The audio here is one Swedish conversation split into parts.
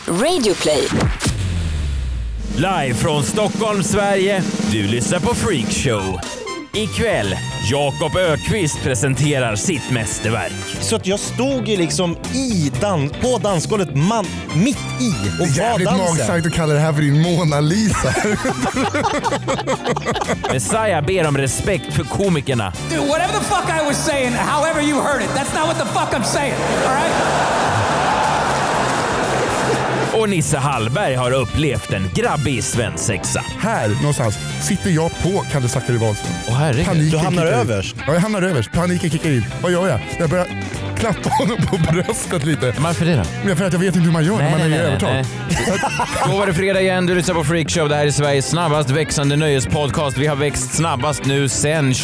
Radioplay. Live från Stockholm, Sverige. Du lyssnar på Freakshow. Ikväll, Jakob Ökvist presenterar sitt mästerverk. Så att jag stod ju liksom på dansgolvet mitt i och det är jävligt magstarkt att kalla det här för din Mona Lisa. Messiah ber om respekt för komikerna. Dude, whatever the fuck I was saying, however you heard it, that's not what the fuck I'm saying, all right? Och Nisse Hallberg har upplevt en grabbig svensexa. Här någonstans sitter jag på Kalle Zackari Wahlström. Åh herregud. Paniken Du hamnar kickar in. överst. Ja, jag hamnar överst. Paniken kickar in. Vad gör jag? Jag börjar klappa honom på bröstet lite. Varför det då? Men för att jag vet inte hur man gör när man är i övertag. Då var det fredag igen, du lyssnar på Freakshow. Det här är Sveriges snabbast växande nöjespodcast. Vi har växt snabbast nu sen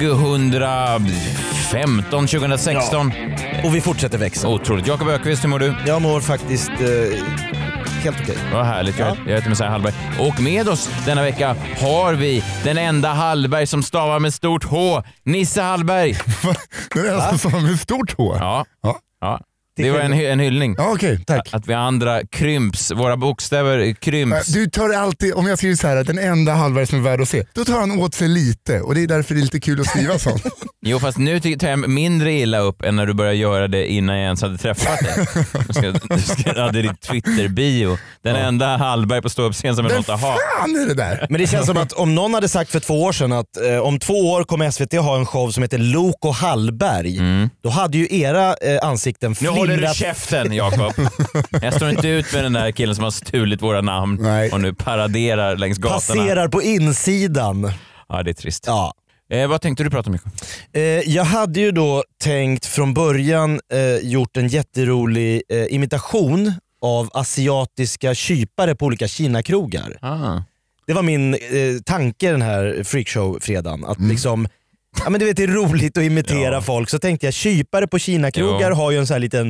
2015, 2016. Ja. Och vi fortsätter växa. Otroligt. Jakob Ökvist, hur mår du? Jag mår faktiskt helt okej. Vad härligt. Jag heter Messiah Hallberg. Och med oss denna vecka har vi den enda Hallberg som stavar med stort H. Nisse Hallberg. Det är alltså som med stort H. Ja. Ja. Ja. Det var en hyllning. Ja, okej, tack. Att vi andra krymps, våra bokstäver krymps. Du tar alltid, om jag skriver så här att den enda Hallberg som är värd att se, då tar han åt sig lite och det är därför det är lite kul att skriva sånt. Jo, fast nu tar jag mindre illa upp än när du började göra det innan jag ens hade träffat dig. Du hade ditt Twitter-bio. Den enda Hallberg på ståuppscen som är något att ha. Fan är det där? Men det känns som att om någon hade sagt för 2 år sedan att om 2 år kommer SVT ha en show som heter Lok och Hallberg, då hade ju era ansikten Nu håller du flimrat. käften, Jakob. Jag står inte ut med den där killen som har stulit våra namn. Nej. Och nu paraderar längs gatorna. Passerar på insidan. Ja, det är trist. Ja. Vad tänkte du prata om, Jakob? Jag hade ju då tänkt från början gjort en jätterolig imitation av asiatiska kypare på olika Kina-krogar. Det var min tanke den här freakshow-fredagen. Att liksom, ja men du vet det är roligt att imitera folk. Så tänkte jag, kypare på Kina-krogar har ju en sån här liten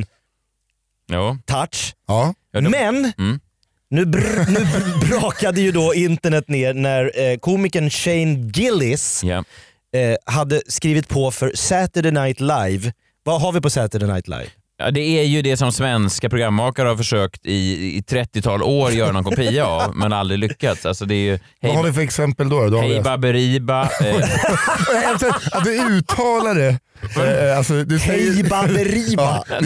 touch. Ja. Men nu brakade ju då internet ner när komikern Shane Gillis hade skrivit på för Saturday Night Live. Vad har vi på Saturday Night Live? Ja, det är ju det som svenska programmakare har försökt i 30-tal år göra någon kopia av, men aldrig lyckats. Alltså det är ju, Vad har vi för exempel då? Hej Baberiba. Att du uttalar det. Alltså, du säger... Hej Baberiba. Ja,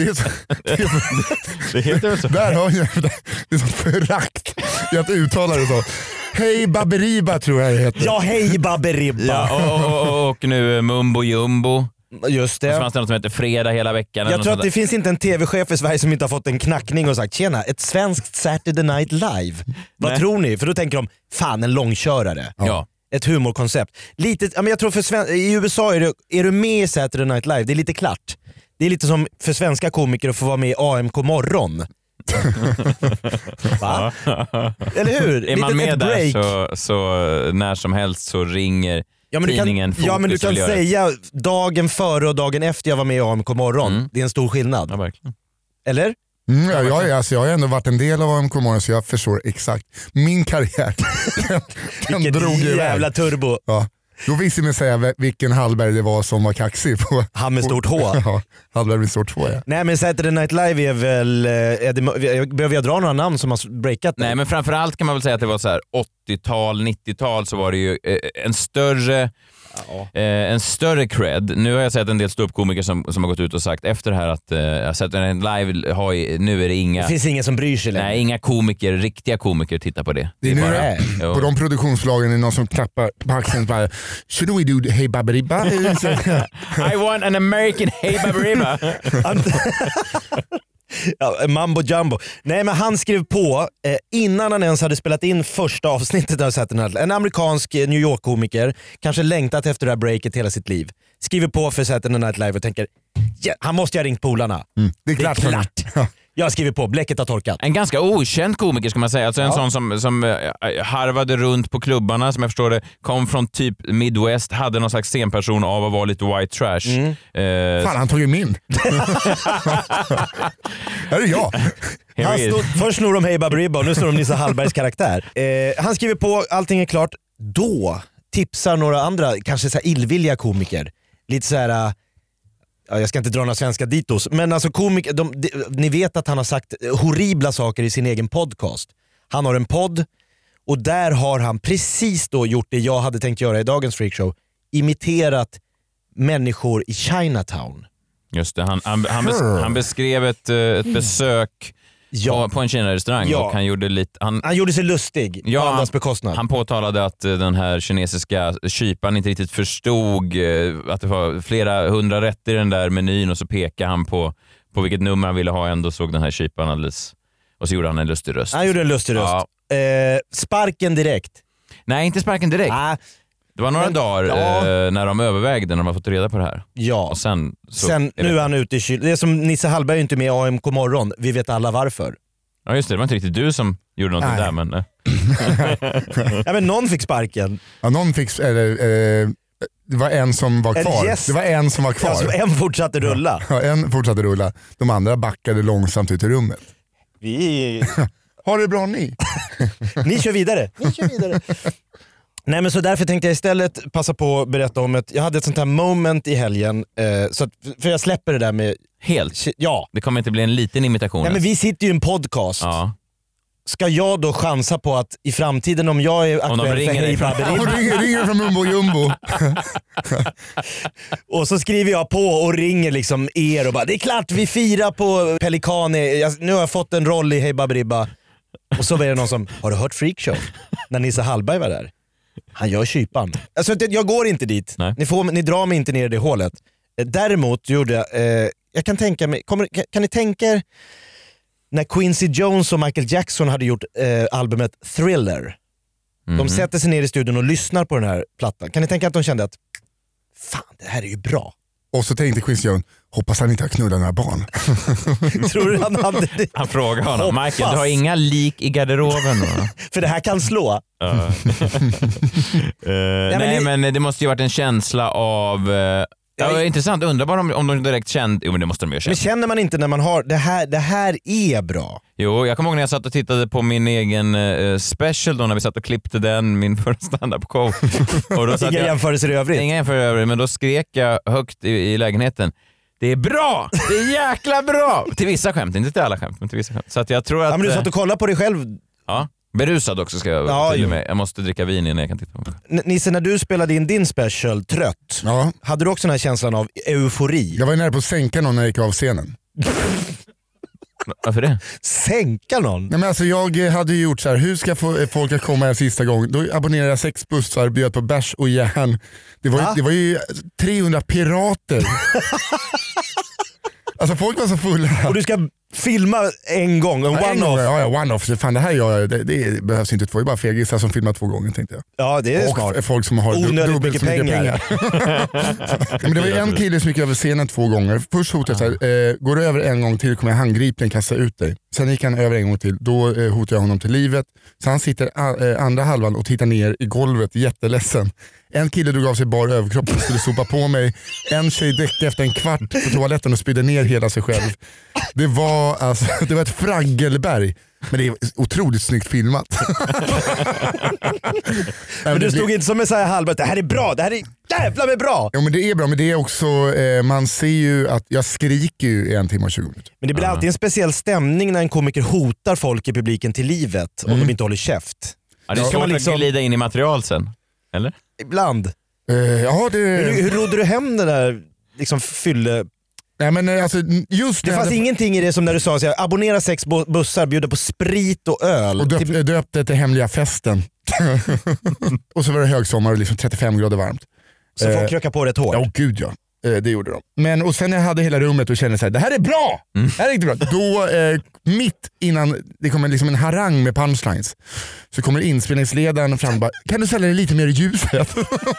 Det heter väl så? Där har jag det är så förakt i att uttala det så. Hej Baberiba tror jag det heter. Ja, hej Baberiba. Ja, och nu Mumbo Jumbo. Just Och så det. fanns det något som heter Fredag hela veckan. Jag tror att det finns inte en tv-chef i Sverige som inte har fått en knackning och sagt tjena, ett svenskt Saturday Night Live. Vad tror ni? För då tänker de, fan en långkörare. Ja. Ett humorkoncept. Lite, ja, men jag tror i USA är du med i Saturday Night Live, det är lite klart. Det är lite som för svenska komiker att få vara med i AMK morgon. Va? Eller hur? Är man med break. där så när som helst så ringer tidningen Fokus. Ja, men du kan säga dagen före och dagen efter jag var med i AMK morgon. Det är en stor skillnad. Ja, verkligen. Eller? Jag har ändå varit en del av AMK morgon så jag förstår exakt min karriär. den drog Vilket iväg. jävla turbo. Ja. Då visste man säga vilken Hallberg det var som var kaxig på. Han med stort H. Ja, Hallberg med stort H, ja. Nej men Saturday Night Live är väl, behöver jag dra några namn som har breakat det? Nej, men framförallt kan man väl säga att det var så här 80-tal, 90-tal så var det ju en större cred. Nu har jag sett en del ståuppkomiker som har gått ut och sagt efter det här att Saturday Night Live nu är det inga... Det finns ingen som bryr sig längre. Nej, inga riktiga komiker tittar på det. Det är nu bara, på de produktionsbolagen är det någon som klappar på axeln och bara should we do Hey Baberiba? I want an American Hey Baberiba. Ja, mambo jumbo. Nej men han skrev på innan han ens hade spelat in första avsnittet av Saturday Night Live. En amerikansk New York-komiker, kanske längtat efter det här breaket hela sitt liv. Skriver på för Saturday Night Live och tänker han måste ha ringt polarna. Det är klart. Jag skriver på, bläcket har torkat. En ganska okänd komiker ska man säga. Alltså en sån som harvade runt på klubbarna, som jag förstår det, kom från typ Midwest, hade någon slags scenperson av att vara lite white trash. Fan, han tog ju min. Här är jag. Först snor de Hey Baberiba och nu snor de Nisse Hallbergs karaktär. Han skriver på, allting är klart. Då tipsar några andra, kanske så här illvilliga komiker. Lite så här jag ska inte dra några svenska ditos, men alltså komiker, ni vet att han har sagt horribla saker i sin egen podcast. Han har en podd och där har han precis då gjort det jag hade tänkt göra i dagens freakshow. Imiterat människor i Chinatown. Just det, han beskrev ett besök på en Kina-restaurang och han gjorde han gjorde sig lustig på andras bekostnad. Han påtalade att den här kinesiska kyparen inte riktigt förstod att det var flera 100 rätter i den där menyn och så pekade han på vilket nummer han ville ha, ändå såg den här kyparen alldeles, och så gjorde han en lustig röst. Han gjorde en lustig röst. Sparken direkt. Nej, inte sparken direkt. Det var några dagar när de övervägde, när de har fått reda på det här. Ja. Och sen nu är han ute i kyl. Det är som Nisse Hallberg är inte med i AMK morgon. Vi vet alla varför. Ja just det var inte riktigt du som gjorde något där, men... Ja, men någon fick sparken. Ja, någon fick... det var en som var kvar. Yes. Det var en som var kvar. Alltså, en fortsatte rulla. Ja, en fortsatte rulla. De andra backade långsamt ut i rummet. Vi... Har det bra ni? Ni kör vidare. Nej, men så därför tänkte jag istället passa på att berätta om jag hade ett sånt här moment i helgen, så att, för jag släpper det där med... Helt? Ja. Det kommer inte bli en liten imitation. Nej, men vi sitter ju i en podcast. Ja. Ska jag då chansa på att i framtiden, om jag är aktuell för Hej Baberiba... ringer från Mumbo Jumbo. Och så skriver jag på och ringer liksom er och bara, det är klart vi firar på Pelikan, nu har jag fått en roll i Hej Baberiba. Och så var det någon som, har du hört Freakshow? När Nisse Hallberg var där. Han gör kypan. Alltså, jag går inte dit. Ni drar mig inte ner i det hålet. Däremot gjorde jag kan tänka mig, kan ni tänka er när Quincy Jones och Michael Jackson hade gjort albumet Thriller. De sätter sig ner i studion och lyssnar på den här plattan. Kan ni tänka att de kände att fan, det här är ju bra. Och så tänkte Quincy Jones, hoppas han inte har knullat några barn. Tror du han hade det? Han frågar honom, Michael, du har inga lik i garderoben? För det här kan slå. Nej, men det måste ju varit en känsla av... Ja, intressant, undrar bara om de direkt kände... Jo, men det måste de ju känna. Men känner man inte när man har... Det här är bra. Jo, jag kommer ihåg när jag satt och tittade på min egen special då, när vi satt och klippte den, min första stand-up-show. Inga jämförelser i övrigt. Inga jämförelser i övrigt, men då skrek jag högt i lägenheten. Det är bra! Det är jäkla bra! Till vissa skämt, inte till alla skämt, men till vissa skämt. Så att jag tror att... Ja, men du satt och kollade på dig själv. Ja, berusad också ska jag till med. Jag måste dricka vin innan jag kan titta på mig. Nisse, när du spelade in din special Trött, hade du också den här känslan av eufori? Jag var nära på att sänka någon när jag gick av scenen. Varför det? Sänka någon? Nej, men alltså, jag hade ju gjort så här: hur ska folk att komma en sista gång? Då abonnerade jag 6 bussar, bjöd på bärs och järn. Det var ju 300 pirater. Alltså folk var så fulla. Och du ska filma en gång, one-off. Ja, one-off. Fan, det här det behövs inte. Det var ju bara fegisar som filmar 2 gånger, tänkte jag. Ja, det är och smart. Folk som har onödigt mycket pengar. Men det var ju en kille som gick över scenen 2 gånger. Först hotade jag så här, går du över en gång till kommer jag handgripligen kasta ut dig. Sen gick han över en gång till, då hotade jag honom till livet. Så han sitter andra halvan och tittar ner i golvet, jätteledsen. En kille drog av sig bar överkropp och skulle sopa på mig. En tjej däckade efter en kvart på toaletten och spydde ner hela sig själv. Det var ett fraggelberg. Men det är otroligt snyggt filmat. Men du stod inte som en sån här halvbart, det här är bra, det här är jävla med bra. Ja, men det är bra, men det är också, man ser ju att jag skriker ju i 1 timme och 20 minuter. Men det blir alltid en speciell stämning när en komiker hotar folk i publiken till livet om de inte håller käft. Ja, det är svårt att glida in i material sen, eller? Ibland. Ja, hur rodde du hem den där liksom fylle... Nej, men alltså, just det fanns ingenting i det som när du sa så här, abonnera 6 bussar, bjuda på sprit och öl. Och döpte till hemliga festen. Och så var det högsommar och liksom 35 grader varmt. Så folk krökade på rätt hårt? Ja, gud ja. Det gjorde de. Men och sen när jag hade hela rummet och kände så här, det här är bra! Det här är riktigt bra. Då, mitt innan det kommer liksom en harang med punchlines, så kommer inspelningsledaren fram och bara, kan du sälja det lite mer i ljuset?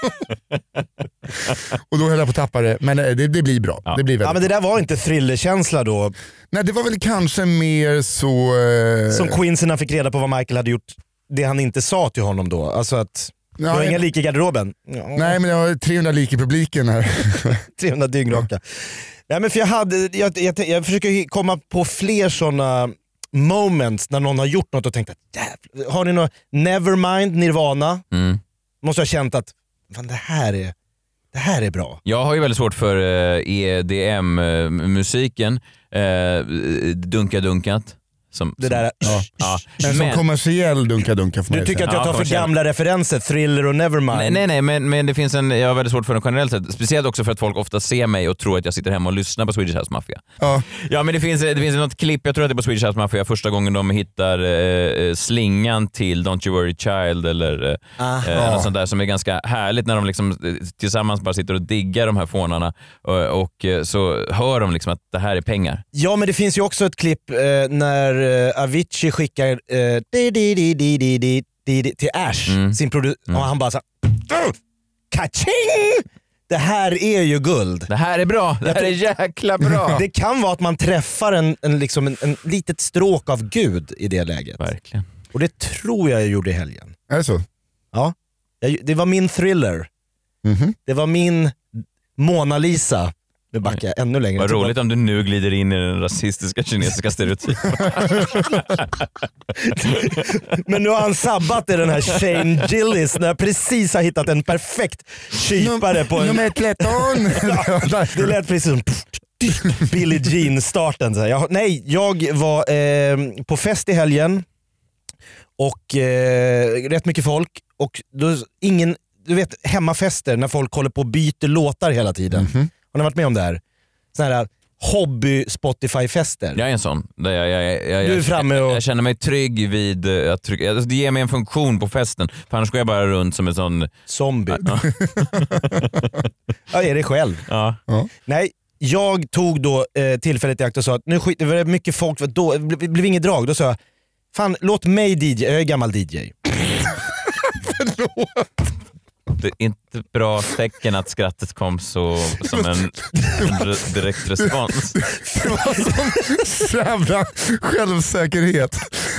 Och då höll jag på att tappa det. Men det blir bra. Ja. Det blir väldigt men det där var inte thrillerkänsla då? Nej, det var väl kanske mer så... Som Quincy när han fick reda på vad Michael hade gjort, det han inte sa till honom då. Alltså att... Du har inga lik i garderoben? Ja. Nej, men jag har 300 lik i publiken här. 300 dyngraka. Ja, men för jag försöker komma på fler sådana moments när någon har gjort något och tänkt att jävlar. Har ni något Nevermind, Nirvana? Måste ha känt att fan, det här är det här är bra. Jag har ju väldigt svårt för EDM-musiken. Dunkat. Det där, Men som kommersiell dunka för mig. Du tycker att jag tar för gamla referenser, Thriller och Nevermind? Nej, men det finns jag har väldigt svårt för den generellt sett. Speciellt också för att folk ofta ser mig och tror att jag sitter hemma och lyssnar på Swedish House Mafia. Ja, men det finns något klipp, jag tror att det är på Swedish House Mafia, första gången de hittar slingan till Don't You Worry Child eller något sånt där som är ganska härligt när de liksom tillsammans bara sitter och diggar de här fånarna och så hör de liksom att det här är pengar. Ja, men det finns ju också ett klipp när Avicii skickar till Ash, sin producent, och han bara såhär kaching! Det här är ju guld. Det här är bra, det här är jäkla bra. Det kan vara att man träffar en litet stråk av Gud i det läget. Verkligen. Och det tror jag gjorde i helgen. Är det så? Ja, det var min Thriller. Det var min Mona Lisa. Nu backar jag ännu längre. Vad roligt om du nu glider in i den rasistiska kinesiska stereotypen. Men nu har han sabbat i den här Shane Gillis när jag precis har hittat en perfekt kypare på en... Nummer 13! Det lät precis som Billie Jean-starten. Jag var på fest i helgen och rätt mycket folk och då du vet hemmafester när folk håller på och byter låtar hela tiden. Har ni varit med om det här? Sådana här hobby-Spotify-fester. Jag är en sån. Du är framme och... Jag känner mig trygg vid att trycka. Alltså, det ger mig en funktion på festen. För annars går jag bara runt som en sån... zombie. Ja, är det själv? Ja. Nej, jag tog då tillfället i akt och sa att det var mycket folk, då det blev inget drag. Då sa jag, fan låt mig DJ, jag är gammal DJ. Det är inte bra tecken att skrattet kom som en direkt respons. Det var så jävla självsäkerhet.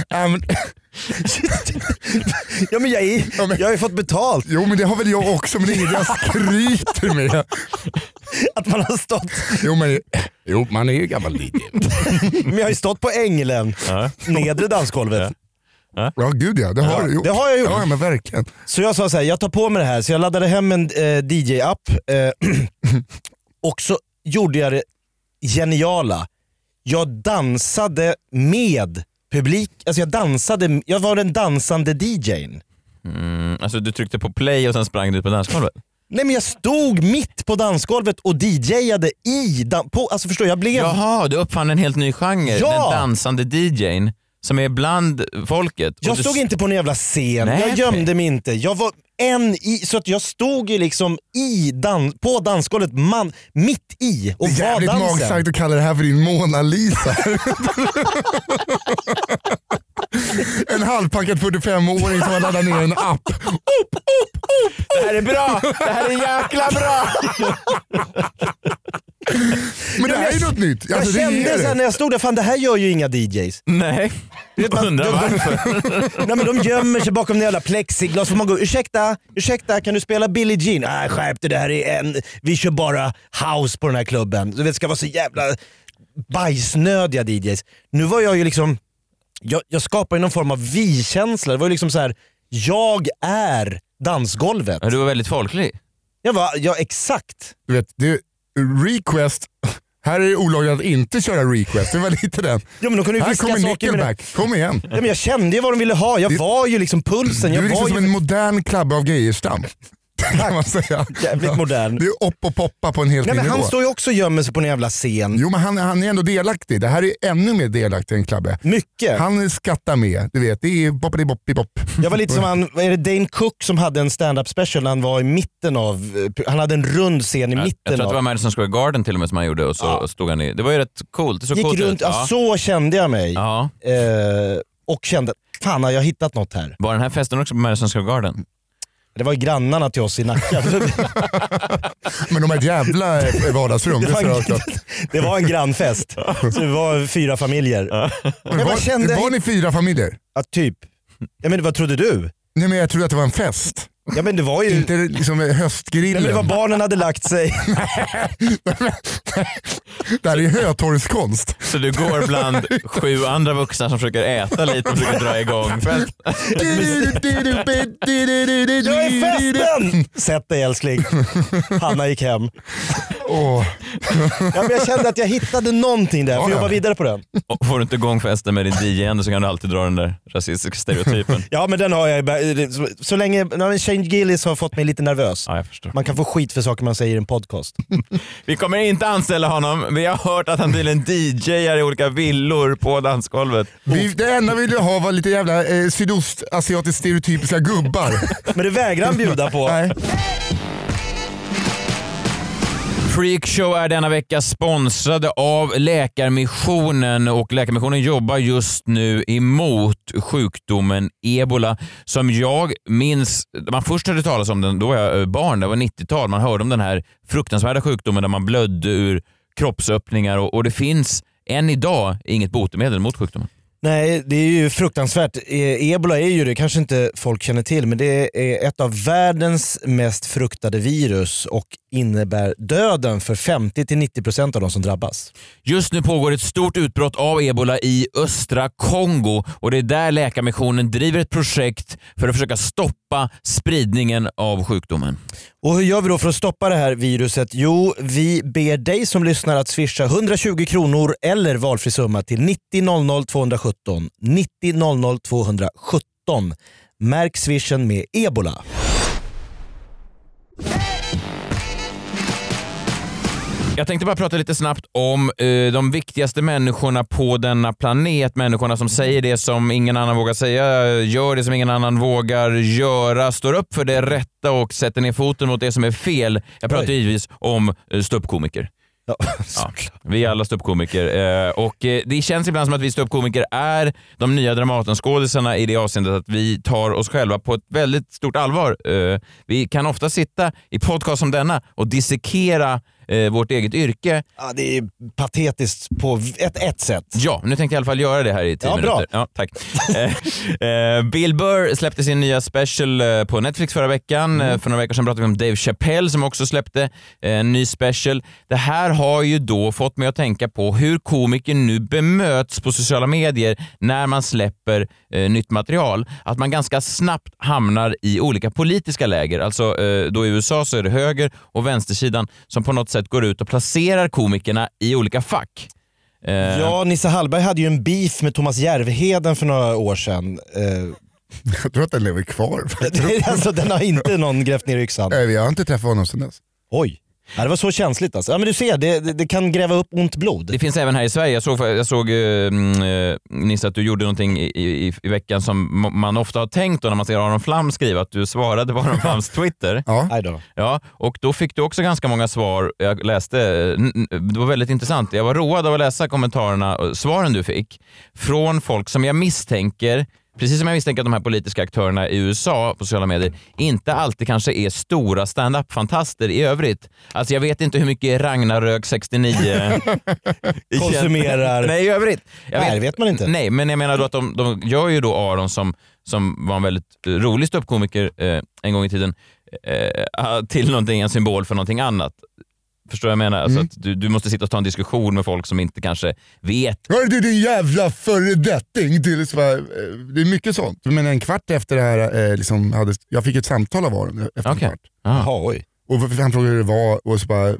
Ja, men jag har ju fått betalt. Jo, men det har väl jag också, men det är inget jag skryter med. Att man har stått... Jo, man är ju gammal DJ. Men jag har ju stått på Änglen, nedre dansgolvet. Ja, gud ja. Det har jag gjort. Ja, men verkligen. Så jag sa så här, jag tar på mig det här. Så jag laddade hem en DJ-app och så gjorde jag det geniala. Jag dansade med publik. Alltså jag var den dansande DJ:n. Alltså du tryckte på play och sen sprang du ut på dansgolvet? Nej, men jag stod mitt på dansgolvet och DJade alltså förstår jag blev... Jaha, du uppfann en helt ny genre. Ja! Den dansande DJ:n. Som är bland folket. Jag stod inte på en jävla scen. Nej, jag gömde mig inte. Jag var så att jag stod ju liksom på dansgolvet, mitt i och var dansen. Det är jävligt magstarkt att kalla det här för din Mona Lisa. En halvpackad 45-åring som har laddat ner en app. Det här är bra! Det här är jäkla bra! Men det här är något nytt. Jag kände sen när jag stod där, fan det här gör ju inga DJs. Nej, jag undrar varför. Nej, men de gömmer sig bakom en jävla plexiglas. Får man gå, ursäkta, kan du spela Billie Jean? Nej, skärp det där vi kör bara house på den här klubben. Du vet, det ska vara så jävla bajsnödiga DJs. Nu var jag ju liksom, jag skapade någon form av vi-känsla. Det var ju liksom så här, jag är dansgolvet. Ja, du var väldigt folklig. Exakt. Du vet, request. Här är det olagligt att inte köra request. Det var lite den. Ja, men då kan du här kommer Nickelback. Kom igen. Ja, men jag kände ju vad de ville ha. Jag var ju liksom pulsen. Du är liksom som en modern klubb av Geijerstam. Kan man säga. Jävligt modern. Det är upp och poppa på en helt ny nivå. Han står ju också och gömmer sig på en jävla scen. Jo, men han är ändå delaktig. Det här är ännu mer delaktig än Klabbe. Mycket. Han skattar med. Du vet, det är boppidi-bopp. Jag var lite som är det Dane Cook som hade en stand-up special när han var i mitten av... Han hade en rund scen i mitten. Jag tror att det var Madison Square Garden till och med som han gjorde och så stod han i. Det var ju rätt coolt. Det så gick coolt runt, så kände jag mig. Ja. Och kände, fan har jag hittat något här. Var den här festen också på Madison Square Garden? Det var ju grannarna till oss i Nacka. Men de är ett jävla vardagsrum. Det var en grannfest. Så det var 4 familjer. Var ni 4 familjer? Ja, typ. Ja, men vad trodde du? Nej, men jag trodde att det var en fest. Ja, men det var ju... Inte liksom höstgrillen. Men det var barnen hade lagt sig. Det här är hötorgskonst. Så du går bland 7 andra vuxna som försöker äta lite och försöker dra igång. Jag är festen! Sätt dig älskling. Hanna gick hem. Ja, men jag kände att jag hittade någonting där. Får jobba vidare på den. Och får du inte igång festen med din DJ så kan du alltid dra den där rasistiska stereotypen. Ja, men den har jag. Så länge Shane Gillis har fått mig lite nervös. Ja, jag förstår. Man kan få skit för saker man säger i en podcast. Vi kommer inte anställa honom. Vi har hört att han tydligen DJar i olika villor på dansgolvet. Det enda vi ville ha var lite jävla sydostasiatiskt stereotypiska gubbar. Men det vägrar han bjuda på. Nej. Freakshow är denna vecka sponsrade av Läkarmissionen och Läkarmissionen jobbar just nu emot sjukdomen ebola som jag minns, man först hörde talas om den, då var jag barn, det var 90-tal, man hörde om den här fruktansvärda sjukdomen där man blödde ur kroppsöppningar och det finns än idag inget botemedel mot sjukdomen. Nej, det är ju fruktansvärt. Ebola är ju det, kanske inte folk känner till, men det är ett av världens mest fruktade virus och innebär döden för 50-90% av de som drabbas. Just nu pågår ett stort utbrott av ebola i östra Kongo och det är där Läkarmissionen driver ett projekt för att försöka stoppa spridningen av sjukdomen. Och hur gör vi då för att stoppa det här viruset? Jo, vi ber dig som lyssnar att swisha 120 kronor eller valfri summa till 90 00 217. 90 00 217. Märk swishen med ebola. Jag tänkte bara prata lite snabbt om de viktigaste människorna på denna planet. Människorna som säger det som ingen annan vågar säga, gör det som ingen annan vågar göra, står upp för det rätta och sätter ner foten mot det som är fel. Jag pratar givetvis om ståuppkomiker. Ja, vi är alla ståuppkomiker och det känns ibland som att vi ståuppkomiker är de nya Dramatenskådisarna i det avseendet att vi tar oss själva på ett väldigt stort allvar. Vi kan ofta sitta i podcast som denna och dissekera vårt eget yrke. Ja, det är patetiskt på ett sätt. Ja, nu tänkte jag i alla fall göra det här i 10 minuter. Bra. Ja, tack. Bill Burr släppte sin nya special på Netflix förra veckan. För några veckor sedan pratade vi om Dave Chappelle som också släppte en ny special. Det här har ju då fått mig att tänka på hur komiker nu bemöts på sociala medier när man släpper nytt material. Att man ganska snabbt hamnar i olika politiska läger. Alltså då i USA så är det höger- och vänstersidan som på något sätt går ut och placerar komikerna i olika fack. Ja, Nisse Hallberg hade ju en beef med Thomas Järvheden för några år sedan. Jag tror att den lever kvar. Alltså, den har inte någon grävt ner i yxan. Nej, jag har inte träffat honom sedan dess. Oj. Ja, det var så känsligt alltså. Ja, men du ser, det kan gräva upp ont blod. Det finns även här i Sverige. Jag såg Nisse att du gjorde någonting i veckan som man ofta har tänkt då när man ser Aron Flam skriva, att du svarade på Aron Flams Twitter. Ja, och då fick du också ganska många svar. Jag läste, det var väldigt intressant. Jag var road av att läsa kommentarerna och svaren du fick från folk som jag misstänker, precis som jag misstänker att de här politiska aktörerna i USA på sociala medier inte alltid kanske är stora stand-up-fantaster i övrigt. Alltså jag vet inte hur mycket Ragnarök 69 konsumerar. Nej, i övrigt. Det vet man inte. Nej, men jag menar då att de gör ju då Aron som var en väldigt rolig ståuppkomiker en gång i tiden till någonting, en symbol för någonting annat. Förstår jag menar? Alltså att du måste sitta och ta en diskussion med folk som inte kanske vet. Hör du din jävla föredetting? Det är mycket sånt. Men en kvart efter det här jag fick ett samtal av Aron efter en kvart. Jaha, oj. Och han frågade hur det var och så bara,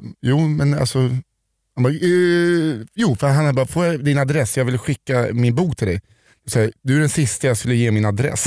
han bara, för han bara, får jag din adress? Jag vill skicka min bok till dig. Så du är den sista jag skulle ge min adress.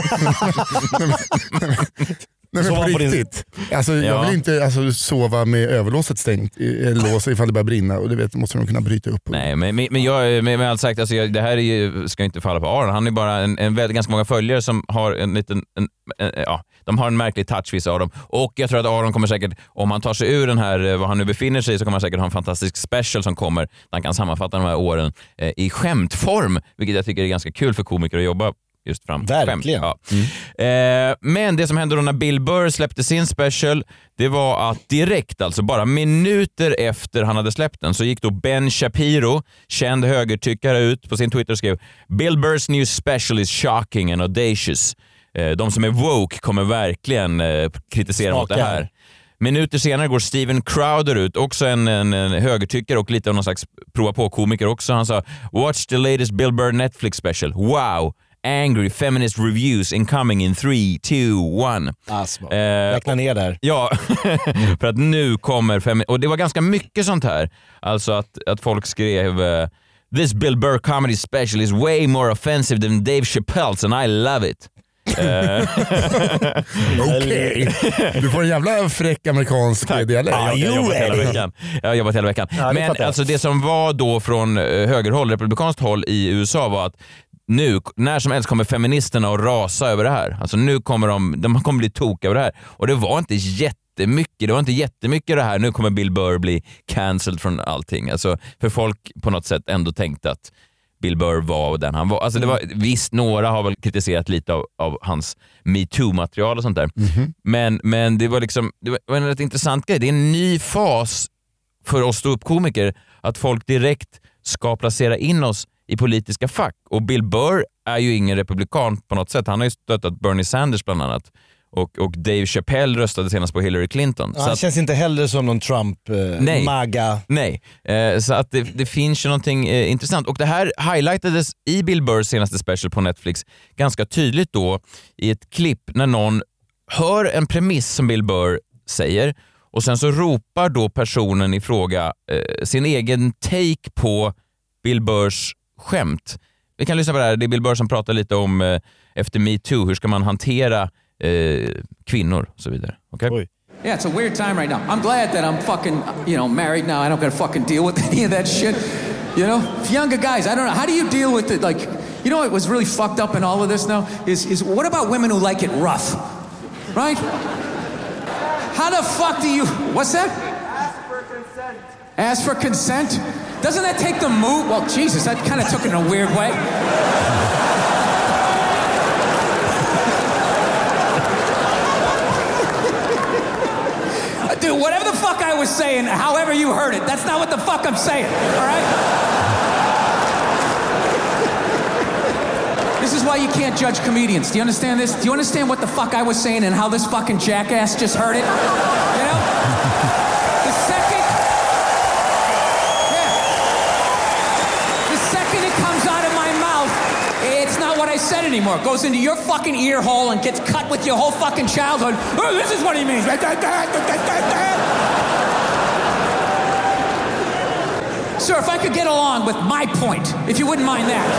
Nej, men på riktigt. Alltså, jag vill inte sova med överlåset stängt lås ifall det börjar brinna och det måste de kunna bryta upp. Nej, men jag med allt sagt, alltså, det här ska inte falla på Aron. Han är bara ganska många följare som har en liten de har en märklig touch, vissa av dem. Och jag tror att Aron kommer säkert, om han tar sig ur den här, vad han nu befinner sig i, så kommer han säkert ha en fantastisk special som kommer, där han kan sammanfatta de här åren i skämtform, vilket jag tycker är ganska kul för komiker att jobba just fram. Verkligen. Ja. Men det som hände då när Bill Burr släppte sin special, det var att direkt, alltså bara minuter efter han hade släppt den, så gick då Ben Shapiro, känd högertyckare, ut på sin Twitter och skrev: Bill Burrs new special is shocking and audacious. de som är woke kommer verkligen kritisera mot det här. Minuter senare går Steven Crowder ut, också en högertyckare och lite av någon slags prova på-komiker också. Han sa "Watch the latest Bill Burr Netflix special. Wow! Angry feminist reviews incoming in 3, 2, 1." Räkna ner där. Ja, för att nu kommer och det var ganska mycket sånt här. Alltså att folk skrev "This Bill Burr comedy special is way more offensive than Dave Chappelle's and I love it." Okej. Du får en jävla fräck amerikansk dialekt. Jag har jobbat hela veckan. Men alltså det som var då från högerhåll, republikanskt håll i USA var att nu, när som helst kommer feministerna att rasa över det här. Alltså nu kommer de kommer bli tokiga över det här. Och det var inte jättemycket det här. Nu kommer Bill Burr bli cancelled från allting. Alltså för folk på något sätt ändå tänkte att Bill Burr var den han var. Alltså det var, visst, några har väl kritiserat lite av hans MeToo-material och sånt där. Men det var liksom, det var en rätt intressant grej. Det är en ny fas för oss ståuppkomiker att folk direkt ska placera in oss i politiska fack. Och Bill Burr är ju ingen republikan på något sätt. Han har ju stöttat Bernie Sanders bland annat. Och Dave Chappelle röstade senast på Hillary Clinton. Ja, han känns inte heller som någon Trump-maga. Nej, så att det finns ju någonting intressant. Och det här highlightades i Bill Burrs senaste special på Netflix ganska tydligt då i ett klipp när någon hör en premiss som Bill Burr säger och sen så ropar då personen i fråga sin egen take på Bill Burrs skämt. Vi kan lyssna på det här. Det är Bill Burr som pratar lite om efter MeToo, hur ska man hantera kvinnor och så vidare. Okay? Yeah, it's a weird time right now. I'm glad that I'm fucking, married now. I don't gotta fucking deal with any of that shit. For younger guys, I don't know. How do you deal with it? Like, what was really fucked up in all of this now is what about women who like it rough? Right? How the fuck do you, what's that? Ask for consent. Ask for consent? Doesn't that take the mood? Well, Jesus, that kind of took it in a weird way. Dude, whatever the fuck I was saying, however you heard it, that's not what the fuck I'm saying, all right? This is why you can't judge comedians. Do you understand this? Do you understand what the fuck I was saying and how this fucking jackass just heard it? The second it comes out of my mouth, it's not what I said anymore. It goes into your fucking ear hole and gets cut with your whole fucking childhood. Oh, this is what he means. Sir, if I could get along with my point, if you wouldn't mind that.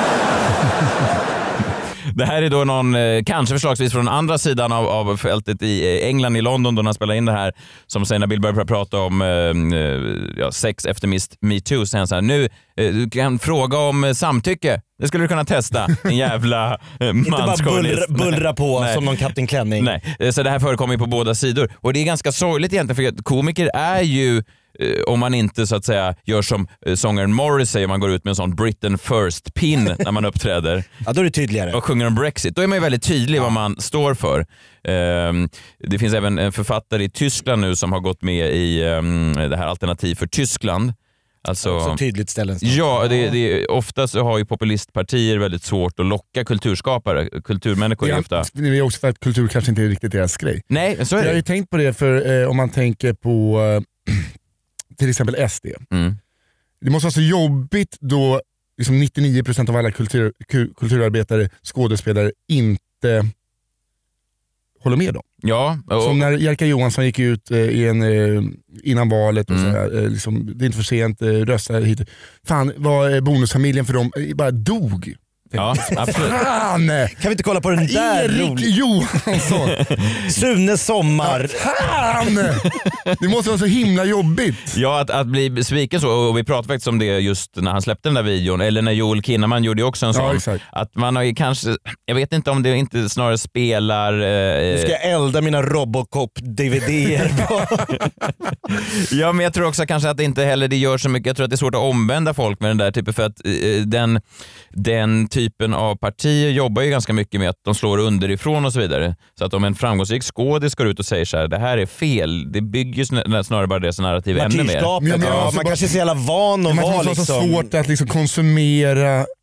Det här är då någon, kanske förslagsvis från andra sidan av fältet i England, i London, då han spelar in det här, som säger när Bill Burr prata om sex efter MeToo, säger han så här: nu, du kan fråga om samtycke. Det skulle du kunna testa, en jävla mansjournalist. Inte bara bullra på nej. Som någon Kapten Klänning. Nej, så det här förekommer ju på båda sidor. Och det är ganska sorgligt egentligen, för att komiker är ju, om man inte så att säga gör som sångaren Morris säger, man går ut med en sån Britain first pin när man uppträder. Ja, då är det tydligare. Och sjunger om Brexit. Då är man ju väldigt tydlig vad man står för. Det finns även en författare i Tyskland nu som har gått med i det här Alternativ för Tyskland. Alltså, så tydligt ställen. Ja, ofta så har ju populistpartier väldigt svårt att locka kulturskapare. Kulturmänniskor är ofta... Det är också för att kultur kanske inte är riktigt deras grej. Nej, så är det. Jag har ju tänkt på det, för om man tänker på till exempel SD. Det måste vara så jobbigt då liksom 99% av alla kulturarbetare, skådespelare inte håller med dem. Ja, som när Jerka Johansson gick ut innan valet och så här, liksom, det är inte för sent, rösta hit. Fan, var bonusfamiljen för dem bara dog. Ja, absolut. Fan! Kan vi inte kolla på den där Erik Johansson? Sune Sommar. Fan! Det måste vara så himla jobbigt. Ja, att bli besviken så. Och vi pratade faktiskt om det just när han släppte den där videon. Eller när Joel Kinnaman gjorde också en sån. Ja, att man har ju kanske, jag vet inte om det inte snarare spelar... Nu ska jag elda mina Robocop-DVDer på. Ja, men jag tror också kanske att det inte heller det gör så mycket. Jag tror att det är svårt att omvända folk med den där typen, för att den typen av partier jobbar ju ganska mycket med att de slår underifrån och så vidare. Så att om en framgångsrik skådis går ut och säger så här: det här är fel, det bygger ju snarare bara deras narrativ ännu mer. Ja, man kanske är så jävla van att vara liksom... Det är så svårt att liksom konsumera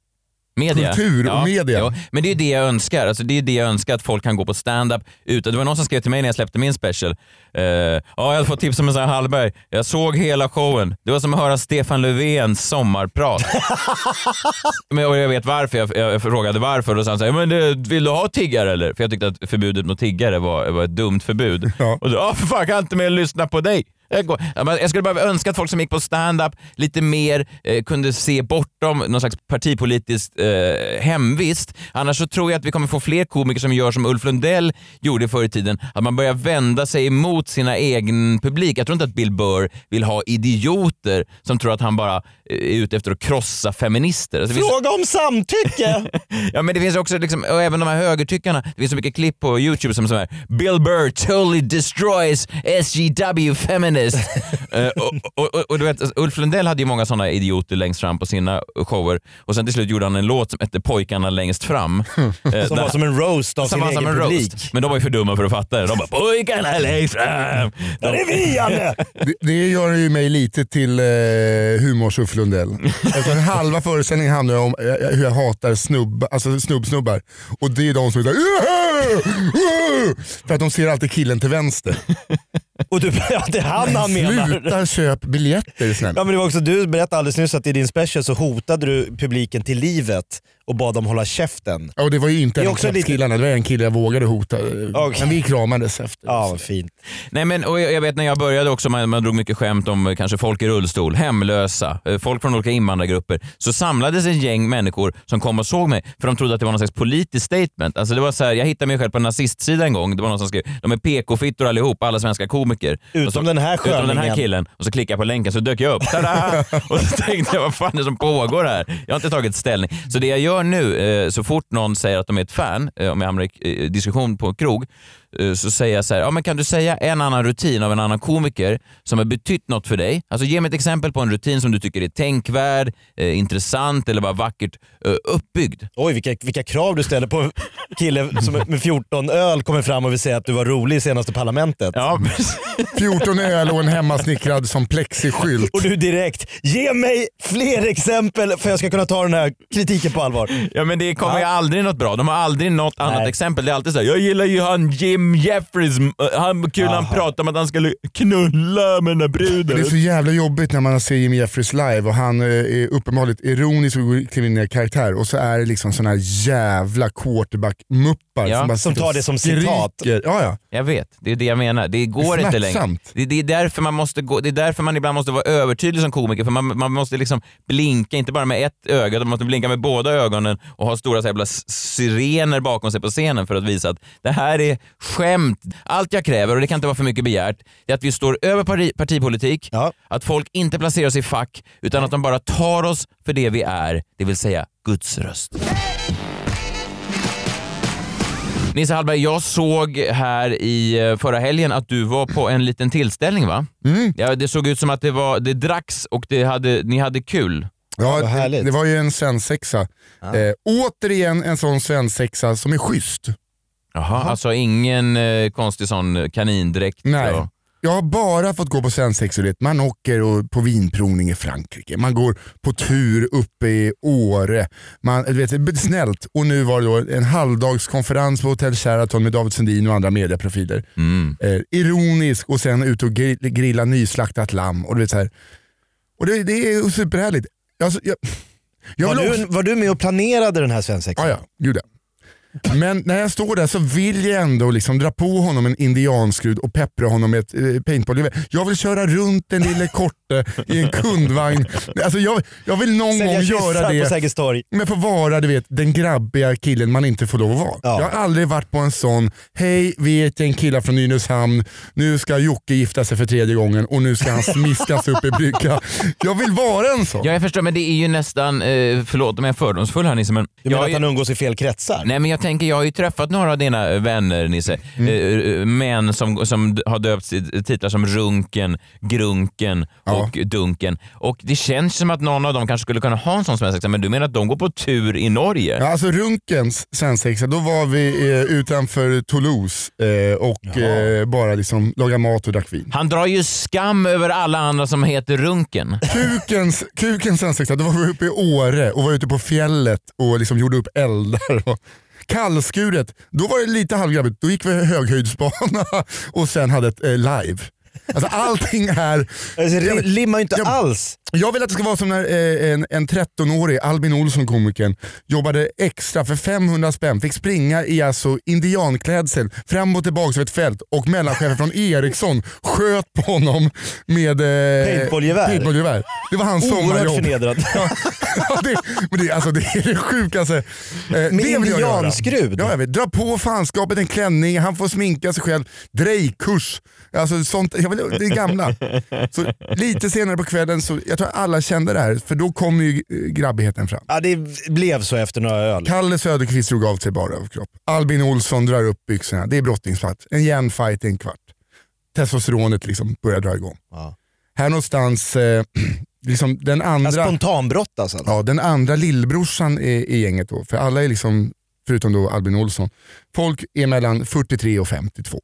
kultur och media. Ja, men det är det jag önskar. Alltså, det är det jag önskar, att folk kan gå på stand-up utan. Det var någon som skrev till mig när jag släppte min special. Jag hade fått tips om en sån här Hallberg. Jag såg hela showen. Det var som att höra Stefan Löfvens sommarprat. Men jag vet varför. Jag frågade varför och så sa han, men vill du ha tiggare eller? För jag tyckte att förbudet mot tiggare var ett dumt förbud. Ja. Och så, för fan, kan jag inte mer lyssna på dig. Jag skulle bara önska att folk som gick på stand-up lite mer kunde se bortom någon slags partipolitiskt hemvist. Annars så tror jag att vi kommer få fler komiker som gör som Ulf Lundell gjorde förr i tiden. Att man börjar vända sig emot sina egen publik. Jag tror inte att Bill Burr vill ha idioter som tror att han bara är ute efter att krossa feminister. Alltså, fråga om samtycke! Ja, men det finns också liksom, och även de här högertyckarna. Det finns så mycket klipp på YouTube som är Bill Burr totally destroys SJW feminists. Och du vet, Ulf Lundell hade ju många sådana idioter längst fram på sina shower och sen till slut gjorde han en låt som hette Pojkarna längst fram. Som var som en roast av sin egen publik. Men de var ju för dumma för att fatta det. De bara, pojkarna längst fram. Där är vi, Janne! Det gör ju mig lite till humors Ulf Lundell. Halva föreställningen handlar om hur jag hatar snubbsnubbar. Och det är de som är för att de ser alltid killen till vänster. Och det är han menar. Sluta köp biljetter snälla. Ja, men det var också, du berättade alldeles nyss att i din special så hotade du publiken till livet och bad dem hålla käften. Ja, och det var ju inte en av killarna, det var en kille jag vågade hota. Okay. Men vi kramades efter. Ja, vad fint. Nej, men och jag vet när jag började också, man drog mycket skämt om kanske folk i rullstol, hemlösa, folk från olika invandrargrupper. Så samlades en gäng människor som kom och såg mig för de trodde att det var någon slags politisk statement. Alltså det var så här, jag hittade mig själv på en nazistsida en gång. Det var någon som skrev, de är PK-fittor allihop, alla svenska komiker. Utom den här killen. Och så klickade jag på länken så dök jag upp. Tada! Och så tänkte jag, vad fan är det som pågår här? Jag har inte tagit ställning. Så det jag gör nu, så fort någon säger att de är ett fan, om jag hamnar i diskussion på krog, så säger jag så här, men kan du säga en annan rutin av en annan komiker som har betytt något för dig? Alltså ge mig ett exempel på en rutin som du tycker är tänkvärd, intressant eller bara vackert uppbyggd. Oj, vilka krav du ställer på en kille som med 14 öl kommer fram och vill säga att du var rolig i senaste parlamentet. Ja, 14 öl och en hemmasnickrad som plexiskylt. Och du direkt, ge mig fler exempel för att jag ska kunna ta den här kritiken på allvar. Ja, men det kommer ju aldrig något bra. De har aldrig något annat exempel. Det är alltid så här, jag gillar ju han Jim Jeffries, han pratar om att han skulle knulla med den där bruden. Det är så jävla jobbigt när man ser Jim Jeffries live och han är uppenbarligen ironisk och kriminell karaktär och så är det liksom såna här jävla quarterback-muppar som tar det som citat. Ja. Jag vet, det är det jag menar. Det går inte längre. Det är därför man måste gå, det är därför man ibland måste vara övertydlig som komiker, för man måste liksom blinka, inte bara med ett öga, man måste blinka med båda ögonen och ha stora så jävla sirener bakom sig på scenen för att visa att det här är skämt. Allt jag kräver, och det kan inte vara för mycket begärt, är att vi står över partipolitik, att folk inte placerar oss i fack utan att de bara tar oss för det vi är, det vill säga Guds röst. Nisse Hallberg, jag såg här i förra helgen att du var på en liten tillställning, va? Ja, det såg ut som att det dracks och ni hade kul. Ja, det var ju en svensexa. Återigen en sån svensexa som är schysst. Jaha, alltså ingen konstig sån kanindräkt? Nej. Så. Jag har bara fått gå på svensexor. Man åker på vinprovning i Frankrike. Man går på tur uppe i Åre. Det är snällt. Och nu var det då en halvdagskonferens på Hotel Sheraton med David Sundin och andra medieprofiler. Ironisk och sen ut och grilla nyslaktat lamm. Och så här. Och det är superhärligt. Var du med och planerade den här svensexan? Ja, gud ja. Men när jag står där så vill jag ändå liksom dra på honom en indianskrud och peppra honom med ett paintball. Jag vill köra runt den lilla korte i en kundvagn. Alltså jag vill någon gång göra det. Men få vara, du vet, den grabbiga killen man inte får lov att vara. Ja. Jag har aldrig varit på en sån, hej, vi är en kille från Nynäshamn, nu ska Jocke gifta sig för 3:e gången och nu ska han smiskas upp i brygga. Jag vill vara en sån. Ja, jag förstår, men det är ju nästan, förlåt om jag är fördomsfull här Nisse, men... Du menar att han umgås i fel kretsar? Nej, men jag tänker, jag har ju träffat några av dina vänner, Nisse. Män som har döpts titlar som Runken, Grunken och Dunken. Och det känns som att någon av dem kanske skulle kunna ha en sån svensexa, men du menar att de går på tur i Norge? Ja, alltså Runkens svensexa, då var vi utanför Toulouse och bara liksom laga mat och drack vin. Han drar ju skam över alla andra som heter Runken. Kukens svensexa, då var vi uppe i Åre och var ute på fjället och liksom gjorde upp eldar. Och kallskuret, då var det lite halvgrabbigt. Då gick vi höghöjdsbana och sen hade ett live. Alltså allting här... Det limmar ju inte alls. Jag vill att det ska vara som när en 13-årig Albin Olsson-komikern jobbade extra för 500 spänn, fick springa i alltså indianklädsel fram och tillbaka över ett fält och mellanchefen från Ericsson sköt på honom med paintballgevär. Det var hans sommarjobb. Oerhört förnedrad. det är det sjukaste. Med indianskrud. Ja, jag vet. Dra på fanskapet en klänning, han får sminka sig själv, drejkurs. Alltså sånt, det är gamla. Så lite senare på kvällen så jag tror alla kände det här, för då kom ju grabbigheten fram. Ja, det blev så efter några öl. Kalle Söderqvist drog av sig bara överkropp. Albin Olsson drar upp byxorna. Det är brottningsplats. En jämn fight i en kvart. Testosteronet liksom börjar dra igång. Ja. Här någonstans liksom den andra... Spontanbrott alltså. Ja, den andra lillbrorsan i gänget då. För alla är liksom, förutom då Albin Olsson, folk är mellan 43 och 52.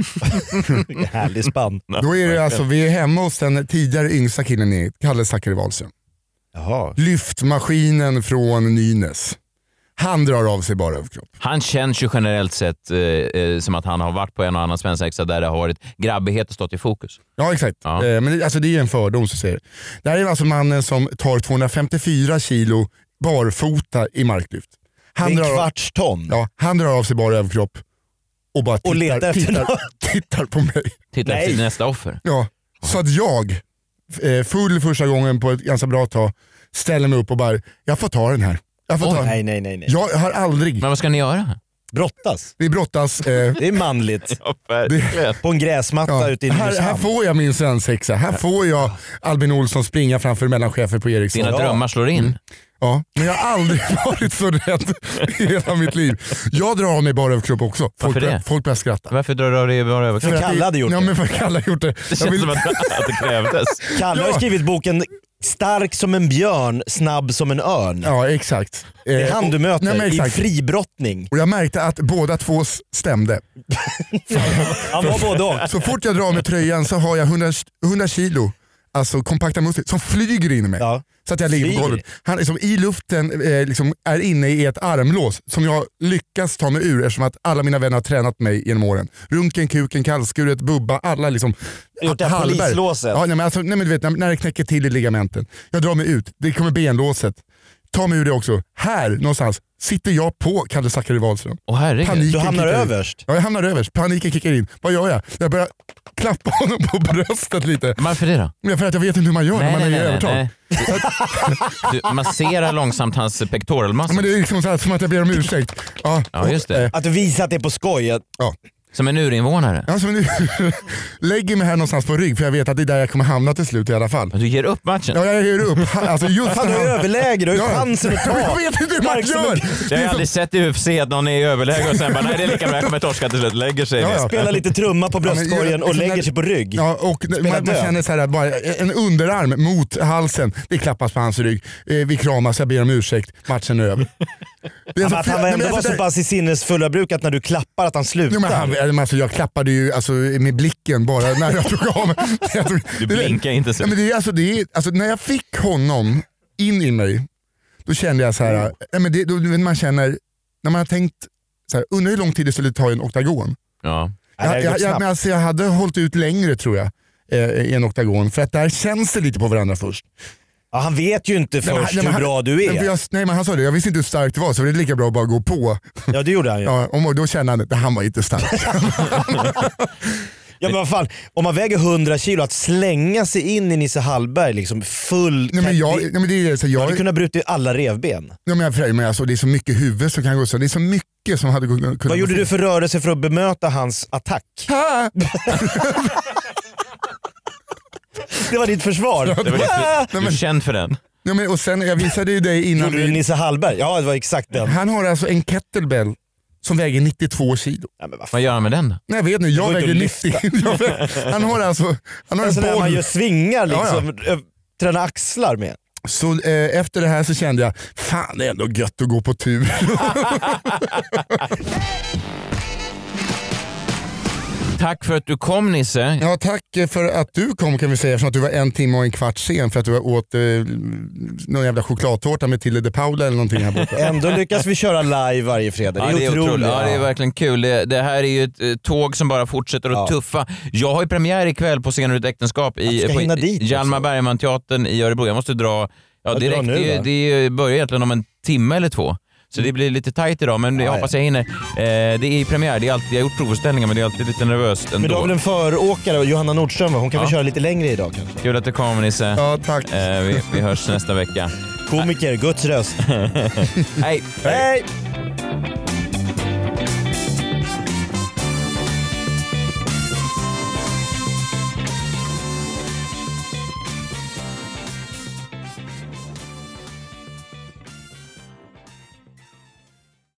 Härlig spann. Då är det alltså, vi är hemma hos den tidigare yngsta killen i Kalle Zackari Wahlström. Jaha. Lyftmaskinen från Nynäs. Han drar av sig bara överkropp. Han känns ju generellt sett som att han har varit på en och annan svensexa där det har varit grabbighet och stått i fokus. Ja, exakt. Ja. Men alltså, det är en fördom som säger. Det här är alltså mannen som tar 254 kilo barfota i marklyft. Han drar en kvarts ton. Ja, han drar av sig bara överkropp och bara tittar på mig. Tittar efter nästa offer. Ja, så att jag full första gången på ett ganska bra tag ställer mig upp och bara, jag får ta den här. Nej. Jag har aldrig... Men vad ska ni göra? Brottas. Vi brottas. Det är manligt. På en gräsmatta ute i Nynäshamn. Här får jag min svensexa. Här får jag Albin Olsson springa framför mellanchefer på Ericsson. Dina drömmar slår in. Ja, men jag har aldrig varit så rädd i hela mitt liv. Jag drar av mig bara överkropp också. Folk börjar skratta. Varför drar du av dig bara överkropp? För Kalle hade gjort det. Ja, men för Kalle har gjort det. Det känns som att det krävdes. Kalle har skrivit boken Stark som en björn, snabb som en örn. Ja, exakt. Det är han du möter i fribrottning. Och jag märkte att båda två stämde. Han var både och. Så fort jag drar med tröjan så har jag 100 kilo. Alltså kompakta muskler som flyger in i mig. Ja. Så att jag ligger på golvet. Han liksom, i luften liksom, är inne i ett armlås som jag lyckas ta mig ur eftersom att alla mina vänner har tränat mig genom åren. Runken, kuken, kallskuret, bubba, alla liksom. Gjort det här polislåset. Ja, men alltså, nej, men du vet, när det knäcker till i ligamenten. Jag drar mig ut, det kommer benlåset. Ta mig ur det också. Här någonstans sitter jag på Kalle Zackari Wahlström. Du hamnar överst. Ja, jag hamnar överst. Paniken kickar in. Vad gör jag? Jag börjar klappa honom på bröstet lite. Varför det då? Ja, för att jag vet inte hur man gör när man är i övertag. Du masserar långsamt hans pektoralmassa. Ja, men det är liksom så här, som att jag ber om ursäkt. Ja, just det. Att du visar att det är på skoj. Ja. Som en urinvånare? Ja, lägger mig här någonstans på rygg för jag vet att det är där jag kommer hamna till slut i alla fall. Men du ger upp matchen? Ja, jag ger upp. Alltså, just du är överläge, du har chansen att ta. Jag vet inte hur man gör. Jag har aldrig sett i UFC att någon är i överläge och sen bara, nej det är lika bra, jag kommer torska till slut, lägger sig. Spelar lite trumma på bröstkorgen och lägger sig på rygg. Ja, och man känner så här, bara en underarm mot halsen, det klappas på hans rygg. Vi kramas, jag ber om ursäkt, matchen är över. Han var ändå så pass i sinnesfulla bruk att när du klappar att han slutar. Jag klappade ju alltså, med blicken bara när jag tog av mig. Du blinkar inte så. Men alltså, när jag fick honom in i mig, då kände jag så här. Man känner, när man har tänkt så här, undrar hur lång tid det skulle ta i en oktagon. Ja. Jag hade hållit ut längre tror jag i en oktagon, för att där känns det lite på varandra först. Ja, han vet ju inte först hur bra du är. Nej, men han sa det, jag visste inte hur stark det var så det är lika bra att bara gå på. Ja, det gjorde han ju. Ja, och då kände han att han var inte stark. Ja, men vad fan, om man väger 100 kilo, att slänga sig in i Nisse Hallberg liksom full... Jag hade kunnat bryta alla revben. Ja, men alltså, det är så mycket huvud som kan gå så. Det är så mycket som hade kunnat... Vad gjorde du för rörelse för att bemöta hans attack? Det var ditt försvar. Du är känd för den. Ja, men, och sen, jag visade ju dig innan... Gjorde du Nisse Hallberg? Ja, det var exakt den. Han har alltså en kettlebell som väger 92 kilo. Ja, men vad gör han med den? Nej, jag vet inte, jag väger 90. Han har en boll. Man gör svingar liksom, tränar axlar med. Så efter det här så kände jag, fan det är ändå gött att gå på tur. Tack för att du kom, Nisse. Ja, tack för att du kom, kan vi säga, eftersom att du var 1 timme och en kvart sen för att du åt någon jävla chokladtårta med Tilde de Paula eller någonting här borta. Ändå lyckas vi köra live varje fredag. Det är otroligt. Ja, det är verkligen kul. Det här är ju ett tåg som bara fortsätter att tuffa. Jag har ju premiär ikväll på Scener ur ett äktenskap på Hjalmar Bergman-teatern i Örebro. Jag måste dra direkt. Nu, det börjar egentligen om en timme eller 2. Så det blir lite tajt idag, men jag hoppas jag hinner. Det är premiär, jag har gjort provställningar, men det är alltid lite nervöst ändå. Men du har väl en föråkare, Johanna Nordström, hon kan väl köra lite längre idag kanske? Kul att du kommer, Nisse. Ja, tack. Vi hörs nästa vecka. Komiker, Guds röst. Hej! Hej!